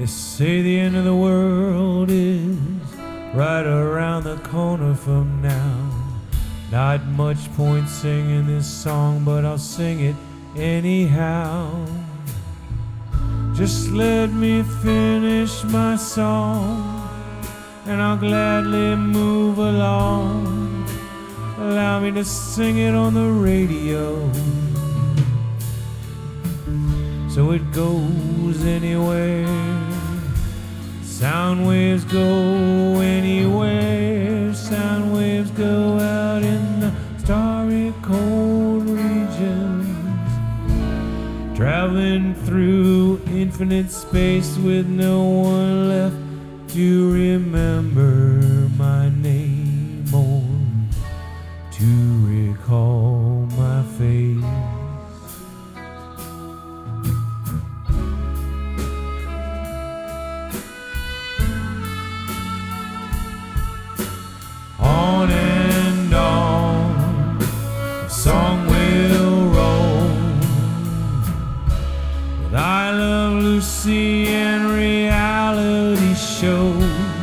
They say the end of the world is right around the corner from now. Not much point singing this song, but I'll sing it anyhow. Just let me finish my song, and I'll gladly move along. Allow me to sing it on the radio, so it goes anywhere. Sound waves go anywhere. Sound waves go out in the starry cold regions, traveling through infinite space with no one left to remember my name or to recall my face. On and on, the song will roll with I Love Lucy and reality shows.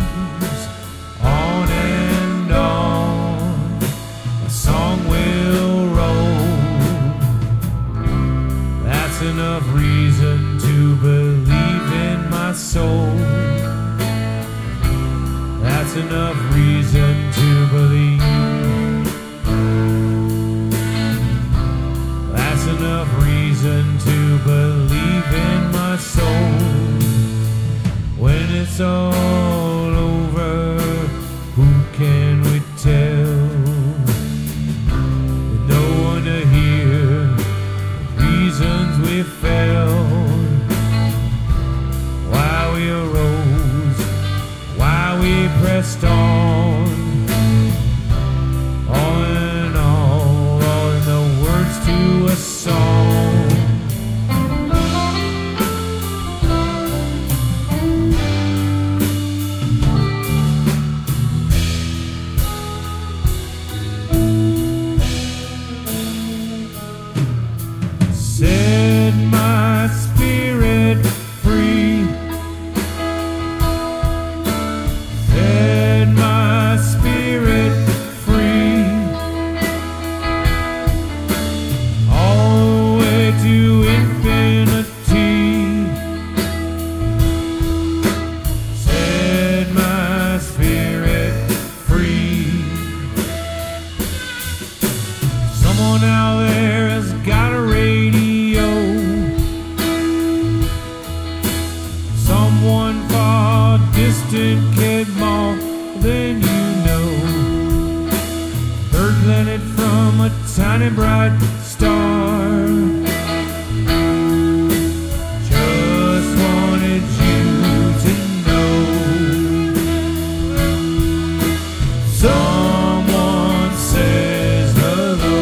On and on, the song will roll. That's enough reason to believe in my soul. That's enough reason to believe. That's enough reason to believe in my soul. When it's all over, who can we tell? With no one to hear the reasons we fell, why we arose, why we pressed on and all in the words to a song. Set my spirit free. Set my spirit free. All the way to infinity. Set my spirit free. Someone out there has got a radio. Someone far distant cared more than you know. Third planet from a tiny bright star. Just wanted you to know. Someone says hello.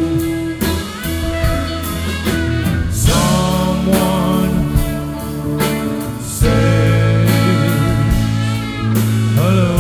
Someone says hello.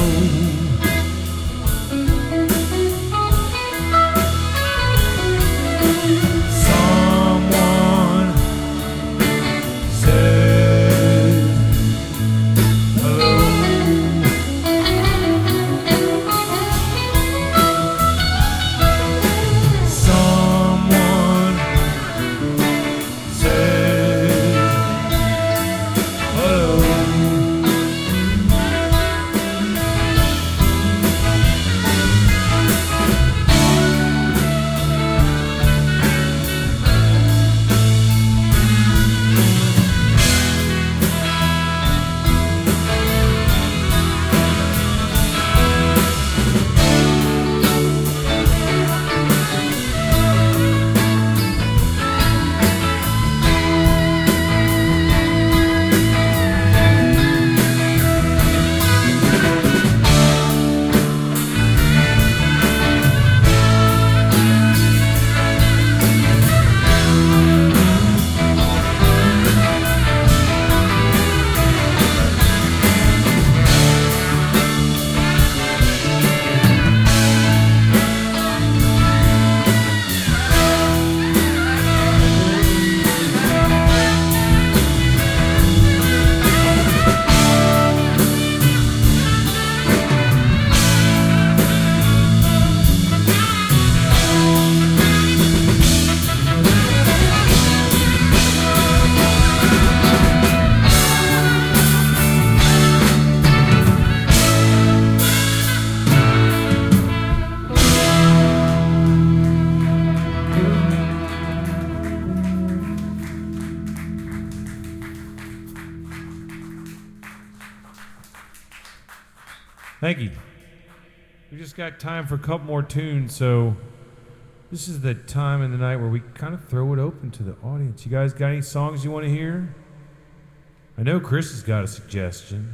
Thank you. We just got time for a couple more tunes, so this is the time in the night where we kind of throw it open to the audience. You guys got any songs you want to hear? I know Chris has got a suggestion.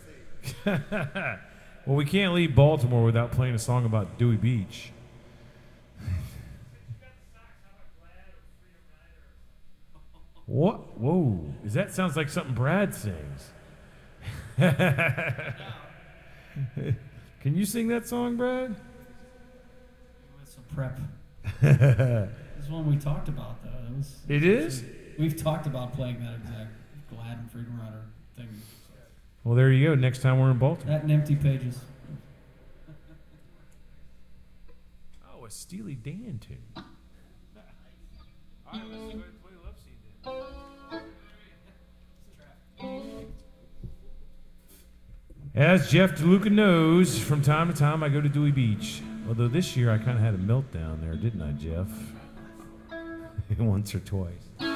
Well, we can't leave Baltimore without playing a song about Dewey Beach. What? Whoa. That sounds like something Brad sings. Can you sing that song, Brad? With some prep. This is one we talked about, though. It is? We've talked about playing that exact Glad and Freedom Rider thing. Well, there you go. Next time we're in Baltimore. That and Empty Pages. Oh, a Steely Dan tune. All right, let's go ahead and play Love Seat then. As Jeff DeLuca knows, from time to time I go to Dewey Beach. Although this year I kind of had a meltdown there, didn't I, Jeff? Once or twice.